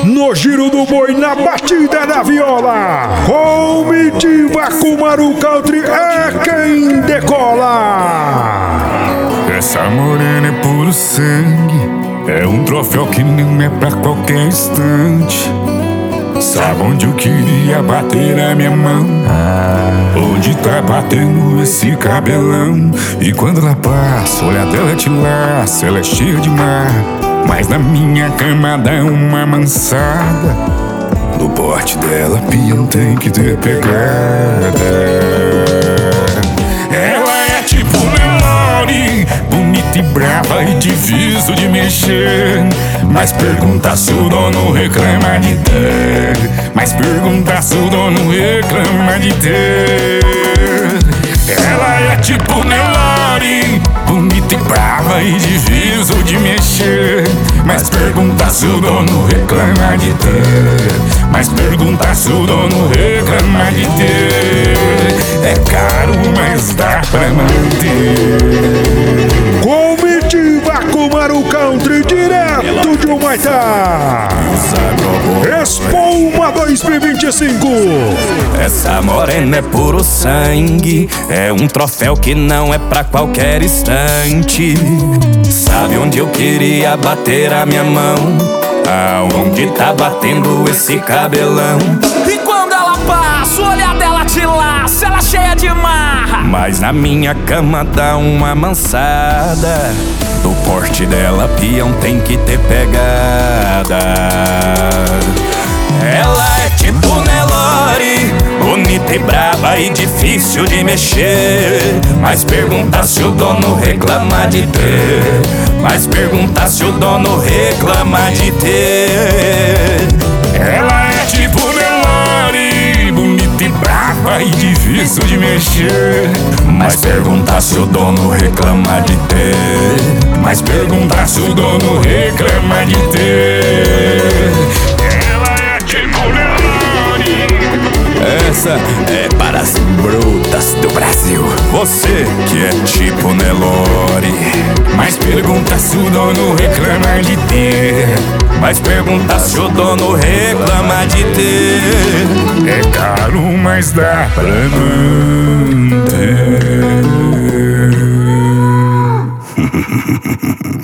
no giro do boi, na batida da viola. Comitiva Kumaru Country é quem decola. Essa morena é puro sangue, é um troféu que não é pra qualquer instante. Sabe onde eu queria bater a minha mão? Onde tá batendo esse cabelão? E quando ela passa, olha dela te laça, ela é cheia de mar, mas na minha cama dá uma mansada. No porte dela, peão tem que ter pegada. Ela é tipo Nelore, bonita e brava e difícil de mexer. Mas pergunta se o dono reclama de ter. Mas pergunta se o dono reclama de ter. Ela é tipo Nelore, bonita e brava e difícil de mexer. Mas pergunta se o dono reclama de ter. Mas pergunta se o dono reclama de ter. É caro, mas dá pra manter. Comitiva Kumaru Country, direto de Humaitá. Expo 2025. Essa morena é puro sangue, é um troféu que não é pra qualquer instante. Sabe onde eu queria bater a minha mão? Aonde tá batendo esse cabelão? E quando ela passa, o olhar dela te laça, ela cheia de marra, mas na minha cama dá uma mansada. Do porte dela, peão tem que ter pegada. Ela é tipo Nelore, bonita e braba e difícil de mexer. Mas pergunta se o dono reclama de ter. Mas pergunta se o dono reclama de ter. Ela é tipo Nelore, bonita e brava e difícil de mexer. Mas pergunta se o dono reclama de ter. Mas pergunta se o dono reclama de ter. Ela é tipo Nelore. Essa é para as brutas do Brasil. Você que é tipo Nelore. Mas pergunta se o dono reclama de ter. Mas pergunta se o dono reclama de ter. É caro, mas dá pra manter.